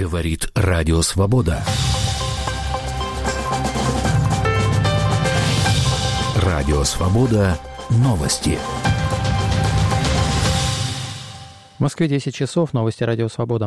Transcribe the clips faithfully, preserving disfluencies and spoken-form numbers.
Говорит Радио Свобода. Радио Свобода. Новости. В Москве десять часов. Новости Радио Свобода.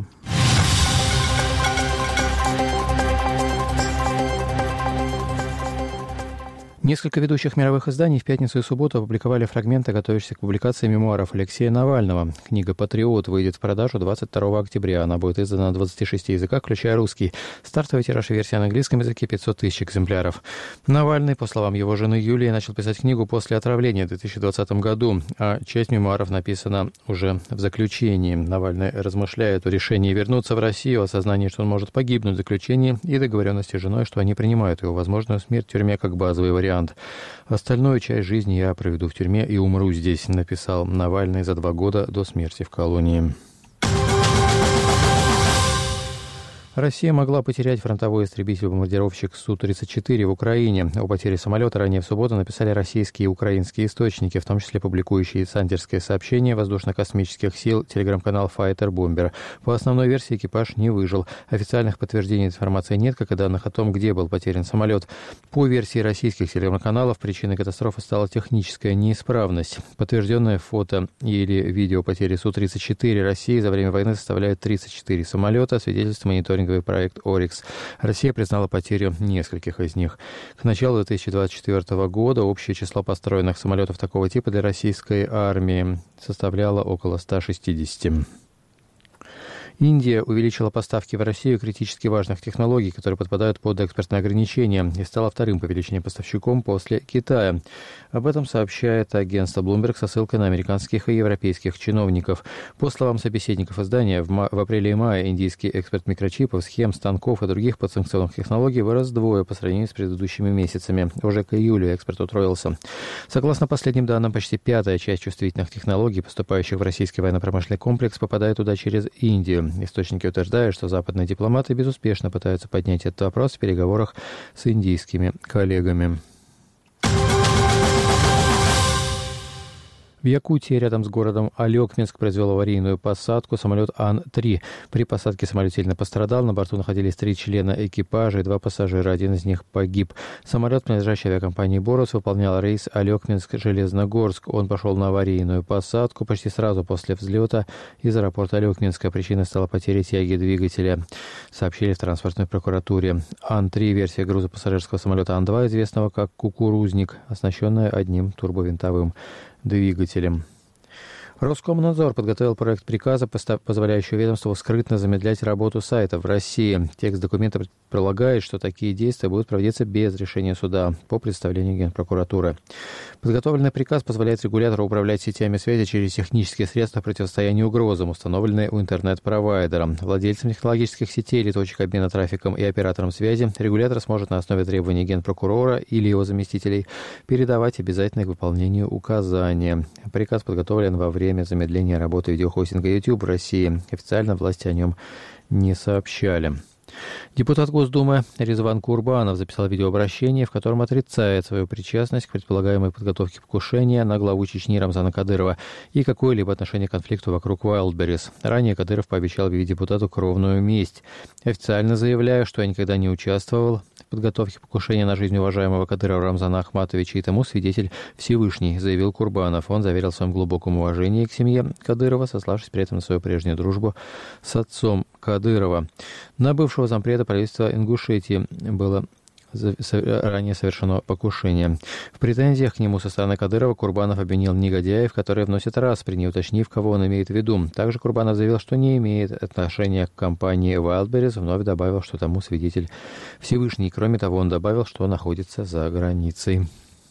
Несколько ведущих мировых изданий в пятницу и субботу опубликовали фрагменты, готовящиеся к публикации мемуаров Алексея Навального. Книга «Патриот» выйдет в продажу двадцать второго октября. Она будет издана на двадцати шести языках, включая русский. Стартовый тираж версии на английском языке пятьсот тысяч экземпляров. Навальный, по словам его жены Юлии, начал писать книгу после отравления в две тысячи двадцатом году, а часть мемуаров написана уже в заключении. Навальный размышляет о решении вернуться в Россию, о осознании, что он может погибнуть в заключении, и договоренности с женой, что они принимают его возможную смерть в тюрьме как базовый вариант. «Остальную часть жизни я проведу в тюрьме и умру здесь», написал Навальный за два года до смерти в колонии. Россия могла потерять фронтовой истребитель-бомбардировщик Су тридцать четыре в Украине. О потере самолета ранее в субботу написали российские и украинские источники, в том числе публикующие сандерское сообщение воздушно-космических сил, телеграм-канал Fighter Bomber. По основной версии экипаж не выжил. Официальных подтверждений информации нет, как и данных о том, где был потерян самолет. По версии российских телеграм-каналов, причиной катастрофы стала техническая неисправность. Подтвержденное фото или видео потери Су тридцать четыре России за время войны составляет тридцать четыре самолета, свидетельствует мониторинг проект «Орикс». Россия признала потерю нескольких из них. К началу две тысячи двадцать четвёртого года общее число построенных самолетов такого типа для российской армии составляло около ста шестидесяти. Индия увеличила поставки в Россию критически важных технологий, которые подпадают под экспортные ограничения, и стала вторым по величине поставщиком после Китая. Об этом сообщает агентство Bloomberg со ссылкой на американских и европейских чиновников. По словам собеседников издания, в, ма- в апреле и мае индийский экспорт микрочипов, схем, станков и других подсанкционных технологий вырос вдвое по сравнению с предыдущими месяцами. Уже к июлю экспорт утроился. Согласно последним данным, почти пятая часть чувствительных технологий, поступающих в российский военно-промышленный комплекс, попадает туда через Индию. Источники утверждают, что западные дипломаты безуспешно пытаются поднять этот вопрос в переговорах с индийскими коллегами. В Якутии рядом с городом Алекминск произвел аварийную посадку самолет Ан три. При посадке самолет сильно пострадал. На борту находились три члена экипажа и два пассажира. Один из них погиб. Самолет, принадлежащий авиакомпании «Борус», выполнял рейс Алекминск-Железногорск. Он пошел на аварийную посадку почти сразу после взлета из аэропорта Алекминска. Причиной стала потеря тяги двигателя, сообщили в транспортной прокуратуре. Ан три — версия грузопассажирского самолета Ан два, известного как «Кукурузник», оснащенная одним турбовинтовым двигателем. Роскомнадзор подготовил проект приказа, позволяющего ведомству скрытно замедлять работу сайтов в России. Текст документа предполагает, что такие действия будут проводиться без решения суда по представлению Генпрокуратуры. Подготовленный приказ позволяет регулятору управлять сетями связи через технические средства противостояния угрозам, установленные у интернет-провайдера. Владельцам технологических сетей или точек обмена трафиком и операторам связи регулятор сможет на основе требований Генпрокурора или его заместителей передавать обязательные к выполнению указания. Приказ подготовлен во время Время замедления работы видеохостинга YouTube в России. Официально власти о нем не сообщали. Депутат Госдумы Резван Курбанов записал видеообращение, в котором отрицает свою причастность к предполагаемой подготовке покушения на главу Чечни Рамзана Кадырова и какое-либо отношение к конфликту вокруг Wildberries. Ранее Кадыров пообещал объявить депутату кровную месть. Официально заявляю, что я никогда не участвовал в подготовке покушения на жизнь уважаемого Кадырова Рамзана Ахматовича, и тому свидетель Всевышний, заявил Курбанов. Он заверил в своем глубоком уважении к семье Кадырова, сославшись при этом на свою прежнюю дружбу с отцом Кадырова. На бывшего зампреда правительства Ингушетии было ранее совершено покушение. В претензиях к нему со стороны Кадырова Курбанов обвинил негодяев, которые вносят распри, не уточнив, кого он имеет в виду. Также Курбанов заявил, что не имеет отношения к компании Wildberries, вновь добавил, что тому свидетель Всевышний. Кроме того, он добавил, что находится за границей.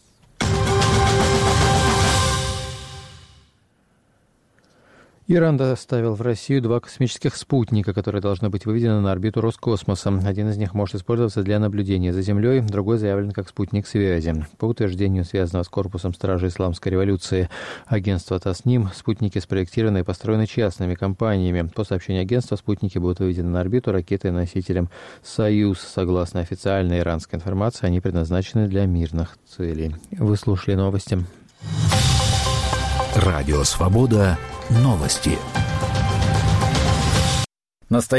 Иран доставил в Россию два космических спутника, которые должны быть выведены на орбиту Роскосмоса. Один из них может использоваться для наблюдения за Землей, другой заявлен как спутник связи. По утверждению связанного с корпусом стражи Исламской революции агентства Тасним, спутники спроектированы и построены частными компаниями. По сообщению агентства, спутники будут выведены на орбиту ракетой-носителем «Союз». Согласно официальной иранской информации, они предназначены для мирных целей. Вы слушали новости. Радио Свобода. Новости.